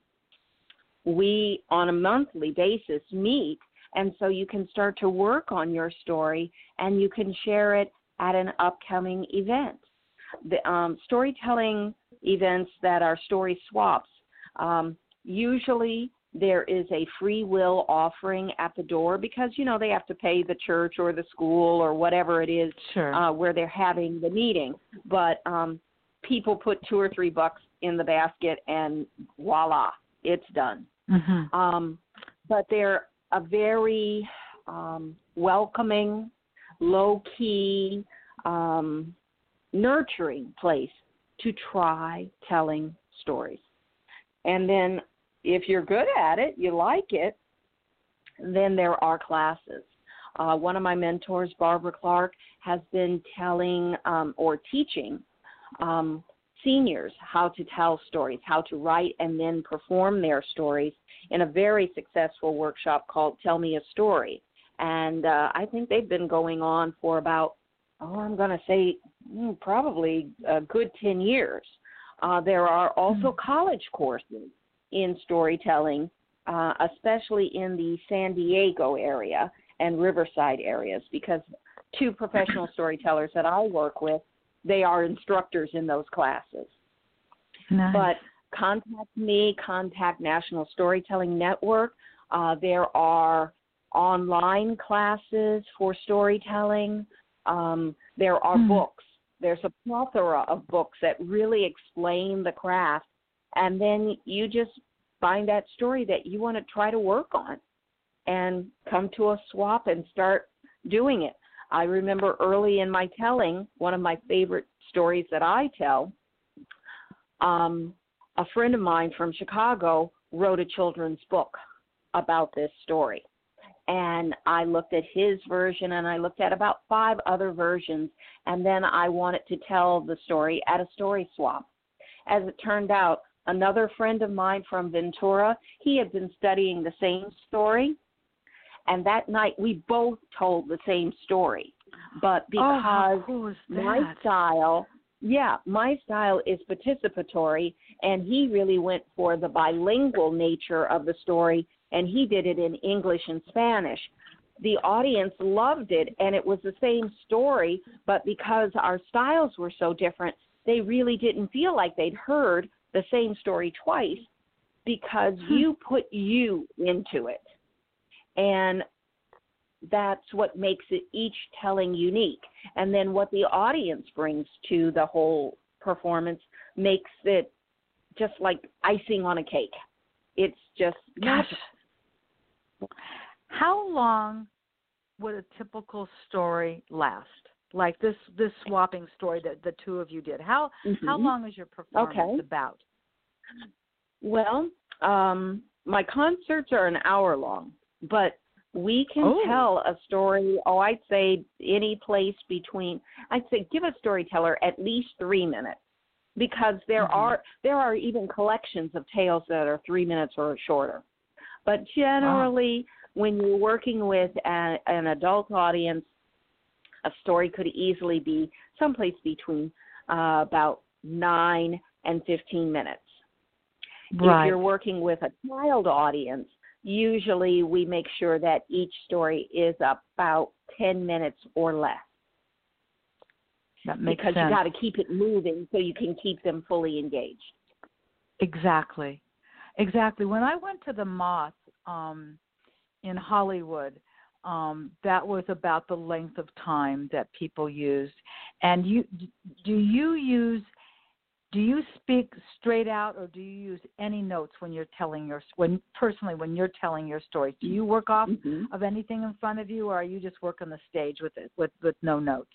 we on a monthly basis meet, and so you can start to work on your story and you can share it at an upcoming event. The um, storytelling events that are story swaps, um, usually there is a free will offering at the door because, you know, they have to pay the church or the school or whatever it is Sure. uh, where they're having the meeting. But um, people put two or three bucks in the basket and voila, it's done. Mm-hmm. Um, but they're a very um, welcoming, low-key, um, nurturing place to try telling stories. And then if you're good at it, you like it, then there are classes. Uh, one of my mentors, Barbara Clark, has been telling um, or teaching um, seniors how to tell stories, how to write and then perform their stories in a very successful workshop called Tell Me a Story. And uh, I think they've been going on for about, oh, I'm going to say mm, probably a good ten years. Uh, there are also mm-hmm. college courses in storytelling, uh, especially in the San Diego area and Riverside areas, because two professional storytellers that I work with, they are instructors in those classes. Nice. But contact me, contact National Storytelling Network. Uh, there are online classes for storytelling. Um, there are mm. books. There's a plethora of books that really explain the craft. And then you just find that story that you want to try to work on and come to a swap and start doing it. I remember early in my telling, one of my favorite stories that I tell, um, a friend of mine from Chicago wrote a children's book about this story. And I looked at his version and I looked at about five other versions, and then I wanted to tell the story at a story swap. As it turned out, another friend of mine from Ventura, he had been studying the same story, and that night we both told the same story. But because oh, cool my style, yeah, my style is participatory, and he really went for the bilingual nature of the story, and he did it in English and Spanish. The audience loved it, and it was the same story, but because our styles were so different, they really didn't feel like they'd heard the same story twice because hmm. you put you into it. And that's what makes it each telling unique. And then what the audience brings to the whole performance makes it just like icing on a cake. It's just gosh. How long would a typical story last? Like this this swapping story that the two of you did. How Mm-hmm. how long is your performance Okay. about? Well, um, my concerts are an hour long, but we can Oh. tell a story, oh, I'd say any place between, I'd say give a storyteller at least three minutes, because there Mhm. are there are even collections of tales that are three minutes or shorter. But generally, when you're working with a, an adult audience, a story could easily be someplace between uh, about nine and fifteen minutes. Right. If you're working with a child audience, usually we make sure that each story is about ten minutes or less. That makes because sense. you got to keep it moving so you can keep them fully engaged. Exactly. Exactly. When I went to the Moth um, in Hollywood, um, that was about the length of time that people used. And you, do you use, do you speak straight out, or do you use any notes when you're telling your, when personally when you're telling your story? Do you work off Mm-hmm. of anything in front of you, or are you just working the stage with it with with no notes?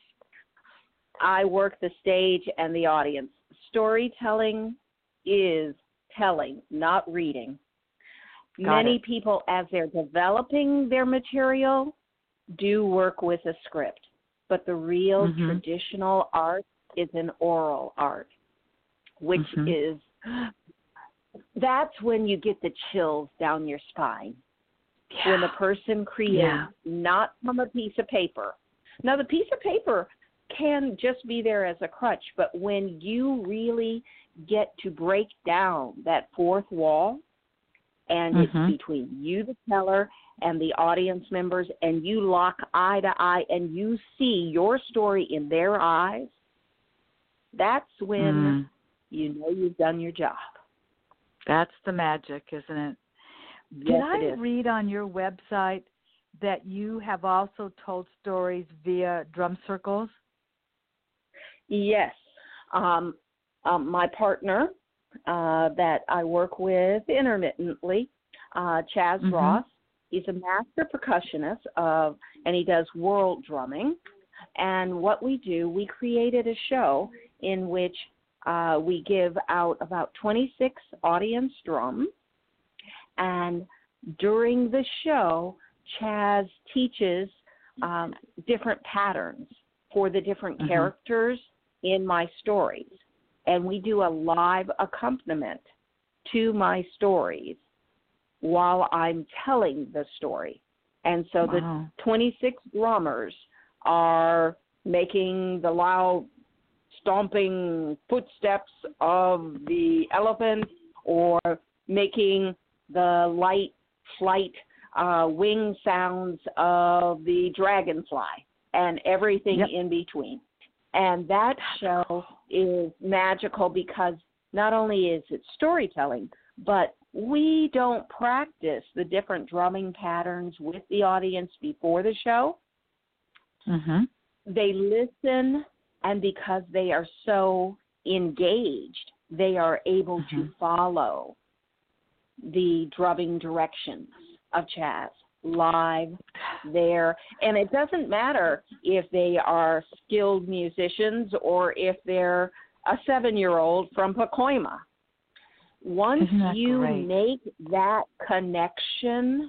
I work the stage and the audience. Storytelling is telling, not reading. Got Many it. people, as they're developing their material, do work with a script. But the real Mm-hmm. traditional art is an oral art, which Mm-hmm. is, that's when you get the chills down your spine. Yeah. When the person creates, Yeah. not from a piece of paper. Now, the piece of paper can just be there as a crutch, but when you really get to break down that fourth wall, and Mm-hmm. it's between you, the teller, and the audience members, and you lock eye to eye, and you see your story in their eyes, that's when Mm. you know you've done your job. That's the magic, isn't it? Yes, Did I it is. read on your website that you have also told stories via drum circles? Yes. Um, um, my partner uh, that I work with intermittently, uh, Chaz Mm-hmm. Ross, he's a master percussionist, of, and he does world drumming. And what we do, we created a show in which uh, we give out about twenty-six audience drums. And during the show, Chaz teaches um, different patterns for the different Mm-hmm. characters in my stories. And we do a live accompaniment to my stories while I'm telling the story. And so Wow. the twenty-six drummers are making the loud stomping footsteps of the elephant, or making the light flight uh, wing sounds of the dragonfly, and everything Yep. in between. And that show is magical because not only is it storytelling, but we don't practice the different drumming patterns with the audience before the show. Mm-hmm. They listen, and because they are so engaged, they are able Mm-hmm. to follow the drumming directions of Chaz live there. And it doesn't matter if they are skilled musicians or if they're a seven-year-old from Pacoima. Once Isn't that you great? make that connection,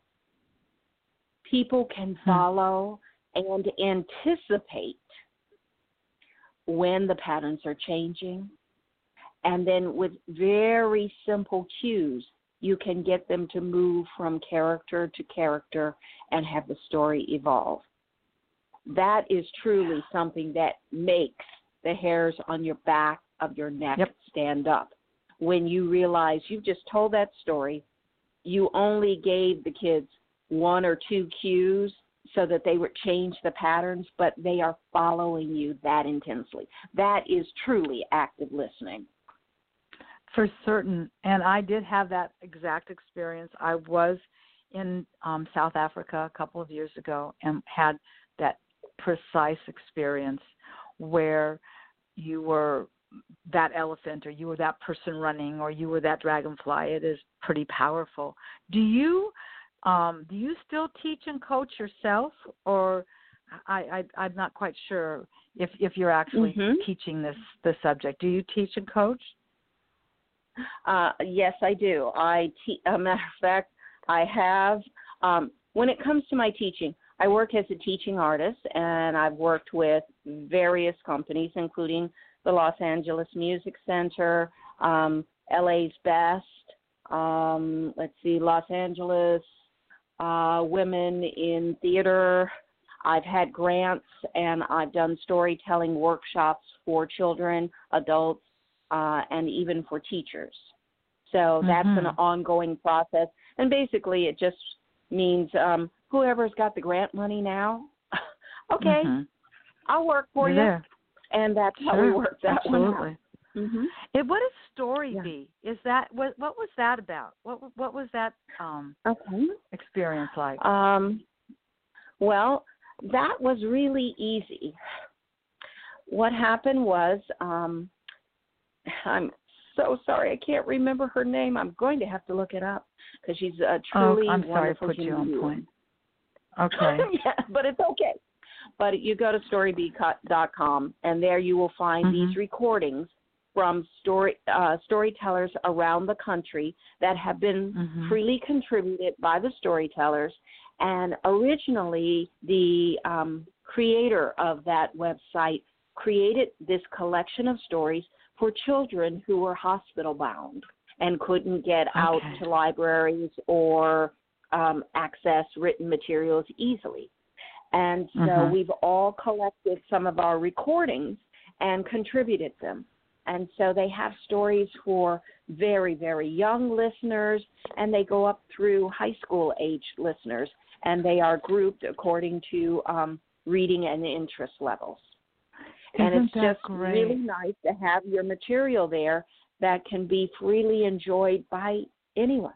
people can Hmm. follow and anticipate when the patterns are changing. And then with very simple cues, you can get them to move from character to character and have the story evolve. That is truly something that makes the hairs on your back of your neck Yep. stand up. When you realize you've just told that story, you only gave the kids one or two cues so that they would change the patterns, but they are following you that intensely. That is truly active listening. For certain. And I did have that exact experience. I was in um, South Africa a couple of years ago and had that precise experience where you were that elephant, or you were that person running, or you were that dragonfly. It is pretty powerful. Do you Um, do you still teach and coach yourself, or I, I I'm not quite sure if if you're actually Mm-hmm. teaching this this subject. Do you teach and coach? Uh, yes, I do. I te- a matter of fact, I have. Um, when it comes to my teaching, I work as a teaching artist, and I've worked with various companies, including the Los Angeles Music Center, um, L A's Best, um, let's see, Los Angeles uh, Women in Theater. I've had grants, and I've done storytelling workshops for children, adults, uh, and even for teachers. So that's Mm-hmm. an ongoing process. And basically it just means um, whoever's got the grant money now, okay, Mm-hmm. I'll work for You're you. there. And that's how Sure. we work that Absolutely. one out. Mm-hmm. It, what is Story Yeah. Bee? Is that what? What was that about? What What was that um, Okay. experience like? Um, well, that was really easy. What happened was, um, I'm so sorry, I can't remember her name. I'm going to have to look it up because she's a truly oh, I'm sorry to wonderful put you human on being. point. Okay. Yeah, but it's okay. But you go to story bee dot com, and there you will find Mm-hmm. these recordings from story uh, storytellers around the country that have been Mm-hmm. freely contributed by the storytellers. And originally, the um, creator of that website created this collection of stories for children who were hospital bound and couldn't get out Okay. to libraries or um, access written materials easily. And so Mhm. we've all collected some of our recordings and contributed them. And so they have stories for very, very young listeners, and they go up through high school age listeners, and they are grouped according to um, reading and interest levels. And Isn't it's that just great? really nice to have your material there that can be freely enjoyed by anyone.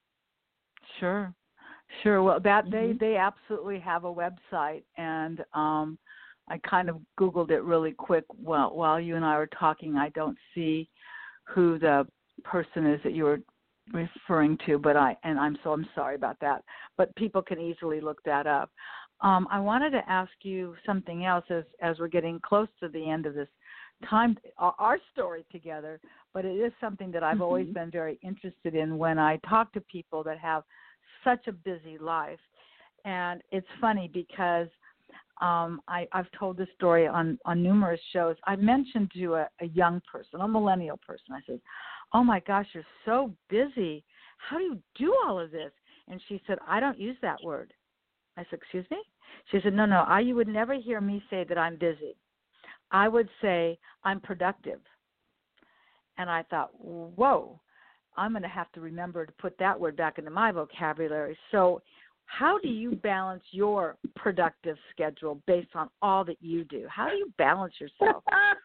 Sure, sure. Well, that they Mhm. they absolutely have a website, and um, I kind of Googled it really quick while while you and I were talking. I don't see who the person is that you were referring to, but I and I'm so I'm sorry about that. But people can easily look that up. Um, I wanted to ask you something else as as we're getting close to the end of this time, our, our story together. But it is something that I've Mhm. always been very interested in when I talk to people that have such a busy life. And it's funny because um, I, I've told this story on, on numerous shows. I mentioned to a, a young person, a millennial person, I said, oh my gosh, you're so busy. How do you do all of this? And she said, I don't use that word. I said, excuse me? She said, no, no, I, you would never hear me say that I'm busy. I would say I'm productive. And I thought, whoa, I'm going to have to remember to put that word back into my vocabulary. So how do you balance your productive schedule based on all that you do? How do you balance yourself?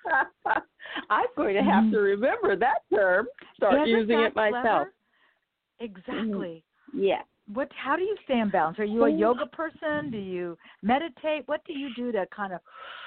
I'm going to have to remember that term, start Isn't using that it myself. clever? Exactly. Yeah. What? How do you stay in balance? Are you a yoga person? Do you meditate? What do you do to kind of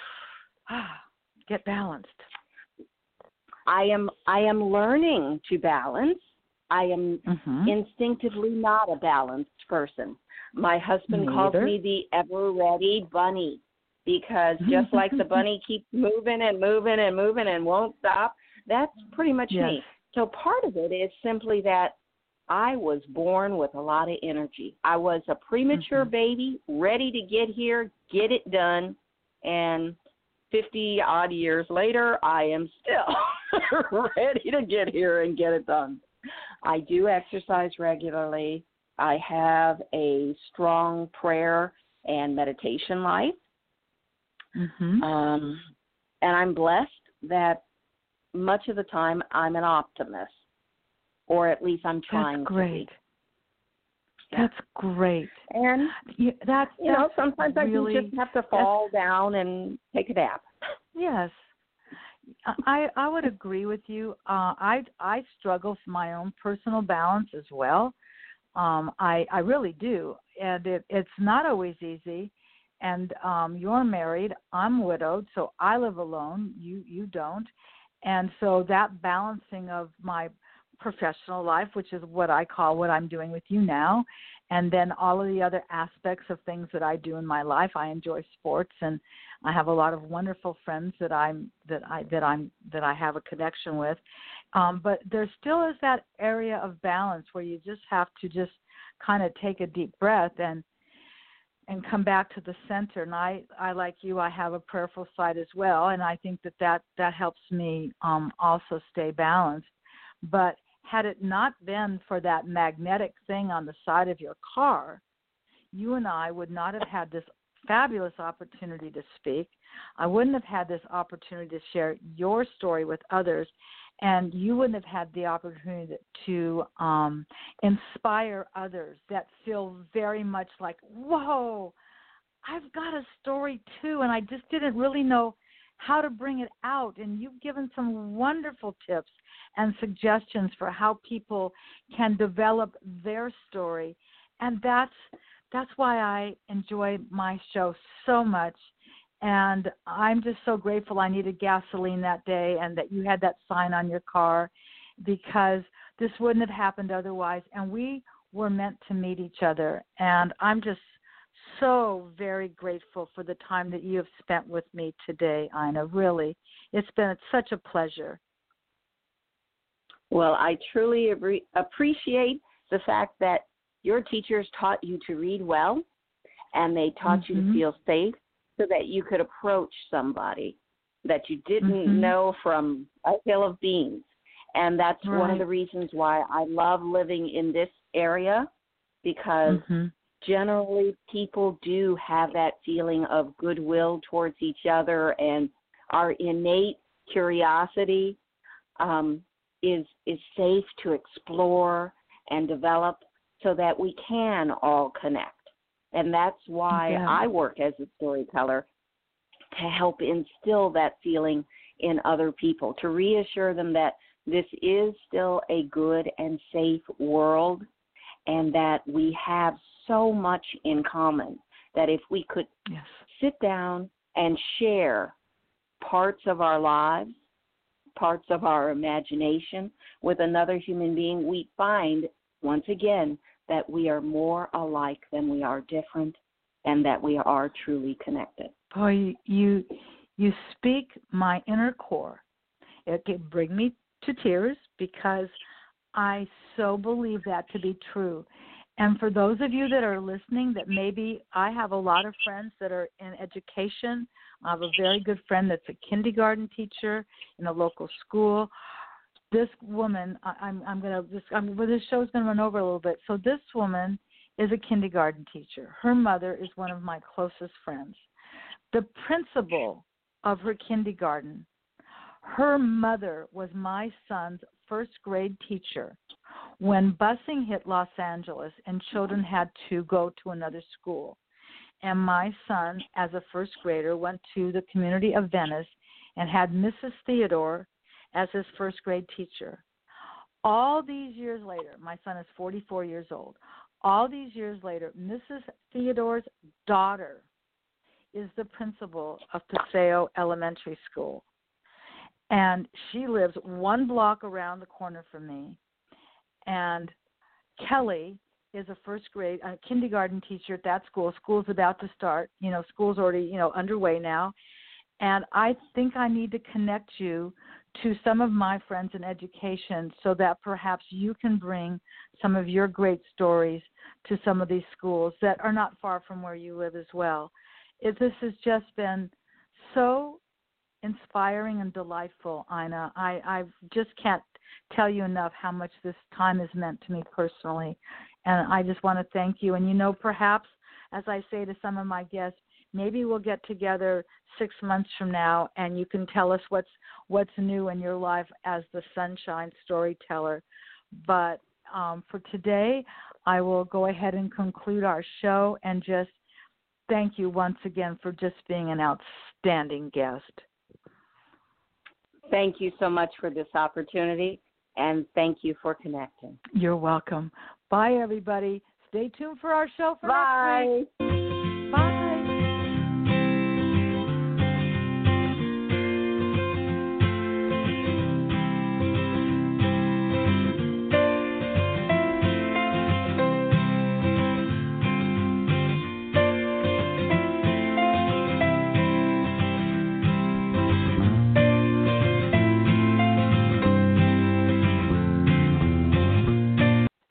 get balanced? I am I am learning to balance. I am Mm-hmm. instinctively not a balanced person. My husband Me calls either. me the ever-ready bunny because just like the bunny keeps moving and moving and moving and won't stop, that's pretty much Yes. me. So part of it is simply that I was born with a lot of energy. I was a premature Mm-hmm. baby, ready to get here, get it done, and fifty odd years later, I am still ready to get here and get it done. I do exercise regularly. I have a strong prayer and meditation life. Mm-hmm. Um, and I'm blessed that much of the time I'm an optimist, or at least I'm trying That's great. to be. That's great. And, You, that's, you know, that's sometimes really, I do just have to fall down and take a nap. Yes, I I would agree with you. Uh, I I struggle with my own personal balance as well. Um, I I really do, and it, it's not always easy. And um, you're married, I'm widowed, so I live alone. You you don't, and so that balancing of my professional life, which is what I call what I'm doing with you now, and then all of the other aspects of things that I do in my life. I enjoy sports, and I have a lot of wonderful friends that I'm that I that I'm that I have a connection with. Um, but there still is that area of balance where you just have to just kind of take a deep breath and and come back to the center. And I, I like you, I have a prayerful side as well, and I think that that, that helps me um, also stay balanced. But had it not been for that magnetic thing on the side of your car, you and I would not have had this fabulous opportunity to speak. I wouldn't have had this opportunity to share your story with others, and you wouldn't have had the opportunity to um, inspire others that feel very much like, whoa, I've got a story too, and I just didn't really know how to bring it out. And you've given some wonderful tips and suggestions for how people can develop their story. And that's that's why I enjoy my show so much. And I'm just so grateful I needed gasoline that day and that you had that sign on your car, because this wouldn't have happened otherwise. And we were meant to meet each other. And I'm just so very grateful for the time that you have spent with me today, Ina. Really, it's been such a pleasure. Well, I truly appreciate the fact that your teachers taught you to read well, and they taught mm-hmm. you to feel safe so that you could approach somebody that you didn't mm-hmm. know from a hill of beans. And that's right. one of the reasons why I love living in this area, because mm-hmm. generally people do have that feeling of goodwill towards each other, and our innate curiosity um, is is safe to explore and develop so that we can all connect. And that's why yeah. I work as a storyteller, to help instill that feeling in other people, to reassure them that this is still a good and safe world, and that we have so much in common, that if we could yes. sit down and share parts of our lives, parts of our imagination with another human being, we find, once again, that we are more alike than we are different, and that we are truly connected. Boy, you you speak my inner core. It can bring me to tears, because I so believe that to be true. And for those of you that are listening, that maybe I have a lot of friends that are in education. I have a very good friend that's a kindergarten teacher in a local school. This woman, I, I'm, I'm going to, this, I'm, well, this show's going to run over a little bit. So this woman is a kindergarten teacher. Her mother is one of my closest friends. The principal of her kindergarten, her mother was my son's first grade teacher when busing hit Los Angeles and children had to go to another school. And my son, as a first grader, went to the community of Venice and had Missus Theodore as his first grade teacher. All these years later, my son is forty-four years old. All these years later, Missus Theodore's daughter is the principal of Paseo Elementary School. And she lives one block around the corner from me. And Kelly is a first grade, a kindergarten teacher at that school. School's about to start. You know, school's already, you know, underway now. And I think I need to connect you to some of my friends in education so that perhaps you can bring some of your great stories to some of these schools that are not far from where you live as well. It, this has just been so inspiring and delightful, Ina. I, I just can't tell you enough how much this time has meant to me personally. And I just want to thank you. And, you know, perhaps, as I say to some of my guests, maybe we'll get together six months from now and you can tell us what's what's new in your life as the Sunshine Storyteller. But um, for today, I will go ahead and conclude our show and just thank you once again for just being an outstanding guest. Thank you so much for this opportunity, and thank you for connecting. You're welcome. Bye, everybody. Stay tuned for our show for Bye. next week.